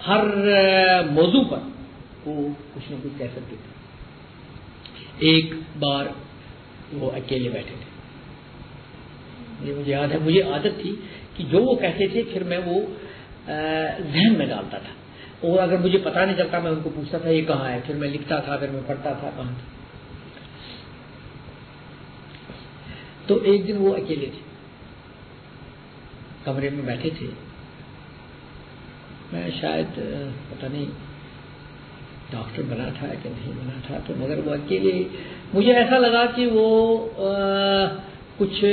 ہر موضوع پر وہ کچھ نہ کچھ کہہ سکتے تھے. ایک بار وہ اکیلے بیٹھے تھے. یہ مجھے یاد ہے, مجھے عادت تھی کہ جو وہ کہتے تھے پھر میں وہ ذہن میں ڈالتا تھا, اور اگر مجھے پتا نہیں چلتا میں ان کو پوچھتا تھا یہ کہاں ہے, پھر میں لکھتا تھا, پھر میں پڑھتا تھا کہاں تھا. تو ایک دن وہ اکیلے تھے, کمرے میں بیٹھے تھے. میں شاید پتہ نہیں ڈاکٹر بنا تھا کہ نہیں بنا تھا, تو مگر وہ اکیلے, مجھے ایسا لگا کہ وہ کچھ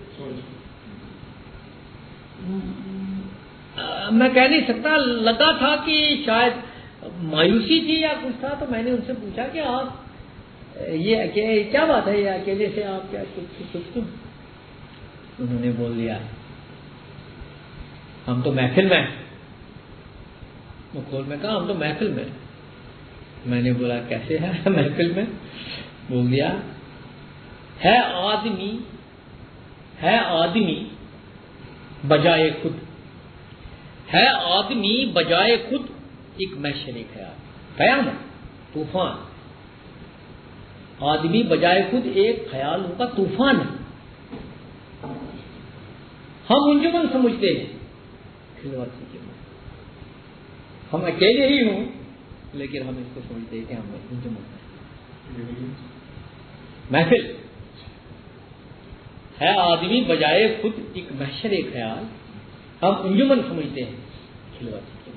میں کہہ نہیں سکتا, لگا تھا کہ شاید مایوسی تھی یا کچھ تھا. تو میں نے ان سے پوچھا کہ آپ یہ اکیلے کیا بات ہے, یہ اکیلے سے آپ کیا سوچتے؟ انہوں نے بول دیا ہم تو محفل میں. مکھول میں کہا ہم تو محفل میں. میں نے بولا کیسے ہے محفل میں؟ بول دیا ہے آدمی بجائے خود, ہے آدمی بجائے خود ایک محشر خیال. قیامت طوفان, آدمی بجائے خود ایک خیالوں کا طوفان ہے. ہم انجمن سمجھتے ہیں خلوت کی, ہم اکیلے ہی ہوں لیکن ہم اس کو سمجھتے ہیں کہ ہم انجمن محفل ہے. آدمی بجائے خود ایک محشر خیال, ہم انجمن سمجھتے ہیں خلوت کی.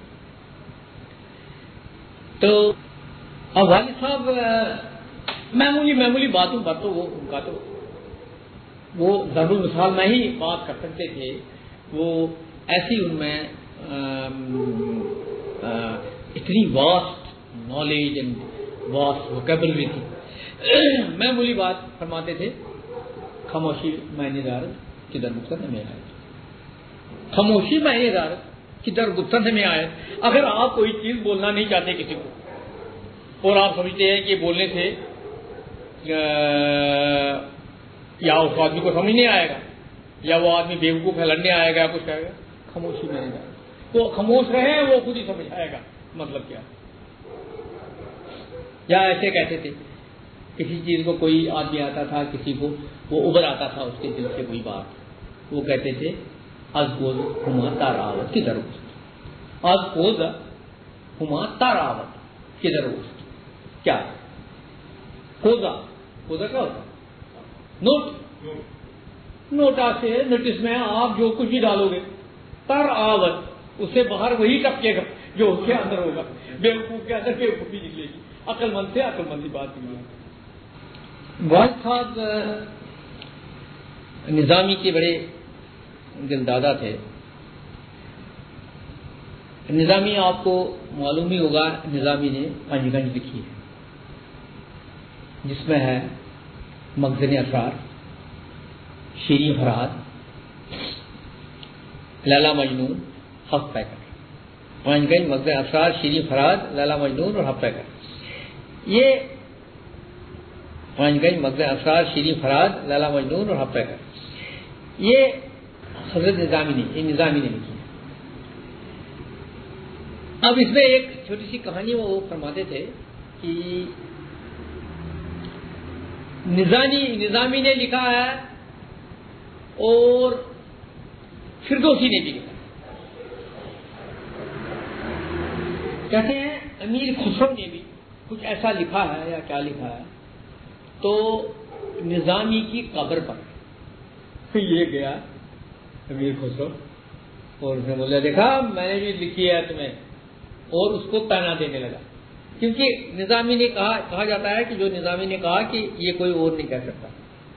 تو اب والد صاحب معمولی باتوں پر تو وہ ان کا تو وہ ضرور مثال میں ہی بات کر سکتے تھے. وہ ایسی ان میں اتنی vast knowledge and vast vocabulary تھی. معمولی بات فرماتے تھے, خاموشی معنی دار کدھر گفتن میں آئے, خاموشی معنی دار کدھر گفتن میں آئے. اگر آپ کوئی چیز بولنا نہیں چاہتے کسی کو اور آپ سمجھتے ہیں کہ بولنے سے یا اس آدمی کو سمجھ نہیں آئے گا یا وہ آدمی بیوقوف ہے لڑنے آئے گا کچھ کہے گا, خاموشی معنی دار. تو خاموش رہے وہ خود ہی سمجھ آئے گا مطلب کیا. یا ایسے کہتے تھے کسی چیز کو کوئی آدمی آتا تھا, کسی کو وہ ابھر آتا تھا اس کے دل سے کوئی بات, وہ کہتے تھے از گوز ہما تاراوت کدھر گوشت, از گوز ہما تاراوت کدھر گوشت. کیا کوزا کیا ہوتا؟ نوٹ آتے نوٹس میں آپ جو کچھ بھی ڈالو گے تر آوت اس سے باہر وہی ٹپکے گا جو اس کے اندر ہوگا. بیوقوف کے اندر بیوقوفی نکلے گی, عقل مند سے عقل مند کی بات نکلے گی. والد صاحب نظامی کے بڑے دل دادا تھے. نظامی آپ کو معلوم ہی ہوگا, نظامی نے پنج گنج لکھی ہے جس میں ہے مخزن اسرار, شیریں فرہاد, لیلا مجنون, حق پیکر. پانچ گنج مخزن اسرار, شیریں فرہاد, لیلا مجنون اور حق پیکر. یہ پانچ گنج مخزن اسرار, شیریں فرہاد, لیلا مجنون اور حق پیکر یہ حضرت نظامی نے لکھی. اب اس میں ایک چھوٹی سی کہانی وہ فرماتے تھے کہ نظامی نے لکھا ہے اور فردوسی نے بھی لکھا. کہتے ہیں امیر خسرو نے بھی کچھ ایسا لکھا ہے یا کیا لکھا ہے. تو نظامی کی قبر پر یہ گیا امیر خسرو اور اس نے بولا دیکھا میں نے بھی لکھی ہے تمہیں, اور اس کو پہنا دینے لگا. کیونکہ نظامی نے کہا جاتا ہے کہ جو نظامی نے کہا کہ یہ کوئی اور نہیں کہہ سکتا,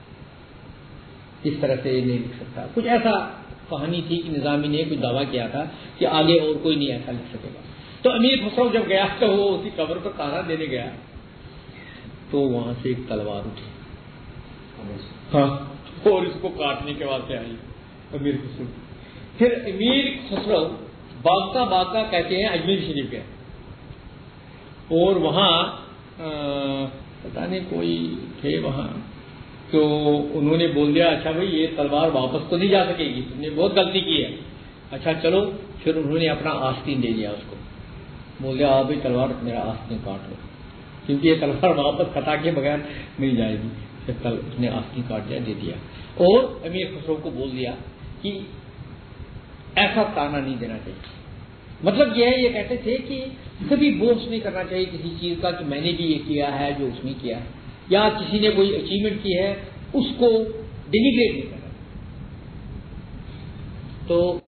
اس طرح سے یہ نہیں لکھ سکتا. کچھ ایسا کہانی تھی کہ نظامی نے کوئی دعویٰ کیا تھا کہ آگے اور کوئی نہیں ایسا لکھ سکے گا. تو امیر خسرو جب گیا تو وہ اسی قبر پر تانا دینے گیا تو وہاں سے ایک تلوار اٹھی, ہاں, اور اس کو کاٹنے کے واسطے آئی امیر خسرو. پھر امیر خسرو باغتا کہتے ہیں اجمیر شریف گئے, اور وہاں پتہ نہیں کوئی تھے وہاں, تو انہوں نے بول دیا اچھا بھائی یہ تلوار واپس تو نہیں جا سکے گی, تم نے بہت غلطی کی ہے, اچھا چلو. پھر انہوں نے اپنا آستین دے دیا اس کو, بول دیا آپ ہی تلوار میرا آستین کاٹ لو، کیونکہ یہ تلوار واپس خطا کے بغیر نہیں جائے گی. اس نے آستین کاٹ دیا، دے دیا. اور امیر خسرو کو بول دیا کہ ایسا تانا نہیں دینا چاہیے. مطلب یہ ہے، یہ کہتے تھے کہ کبھی بوس نہیں کرنا چاہیے کسی چیز کا کہ میں نے بھی یہ کیا ہے جو اس نے کیا ہے، یا کسی نے کوئی اچیومنٹ کی ہے اس کو ڈینیگریٹ نہیں کرنا. تو